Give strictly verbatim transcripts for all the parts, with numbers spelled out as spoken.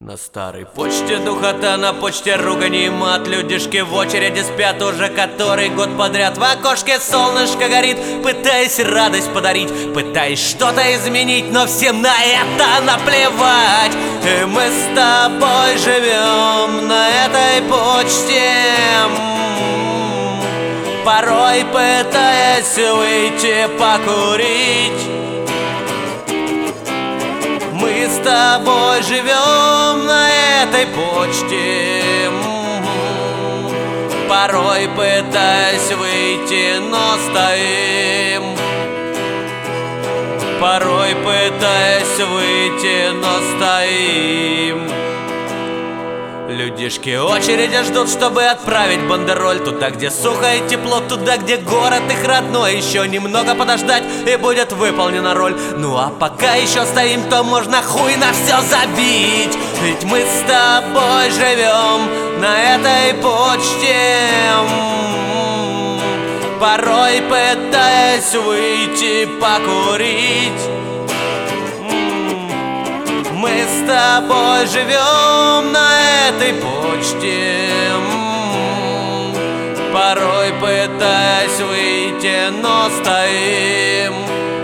На старой почте духота, на почте ругань и мат. Людишки в очереди спят уже который год подряд. В окошке солнышко горит, пытаясь радость подарить, пытаясь что-то изменить, но всем на это наплевать. И мы с тобой живем на этой почте, порой пытаясь выйти покурить. Мы с тобой живем на этой почте, порой пытаясь выйти, но стоим. Порой пытаясь выйти, но стоим. Людишки очереди ждут, чтобы отправить бандероль туда, где сухо и тепло, туда, где город их родной. Еще немного подождать, и будет выполнена роль. Ну а пока еще стоим, то можно хуй на все забить. Ведь мы с тобой живем на этой почте, порой пытаясь выйти покурить. Мы с тобой живем на этой почте, порой пытаясь выйти, но стоим.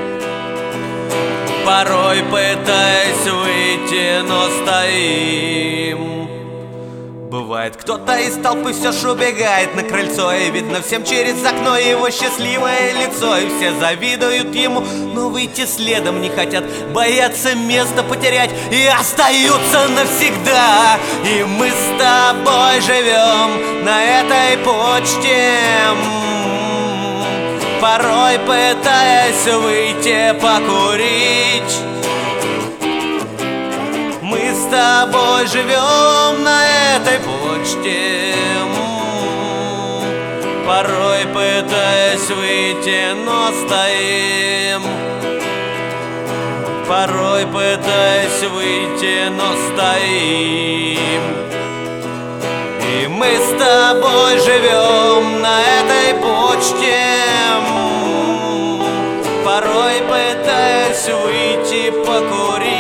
Порой пытаясь выйти, но стоим. Бывает, кто-то из толпы все ж убегает на крыльцо, и видно всем через окно его счастливое лицо. И все завидуют ему, но выйти следом не хотят, боятся место потерять и остаются навсегда. И мы с тобой живем на этой почте, порой пытаясь выйти покурить. Мы с тобой живем на этой почте, порой пытаясь выйти, но стоим. Порой пытаясь выйти, но стоим. И мы с тобой живем на этой почте, порой пытаясь выйти покурить.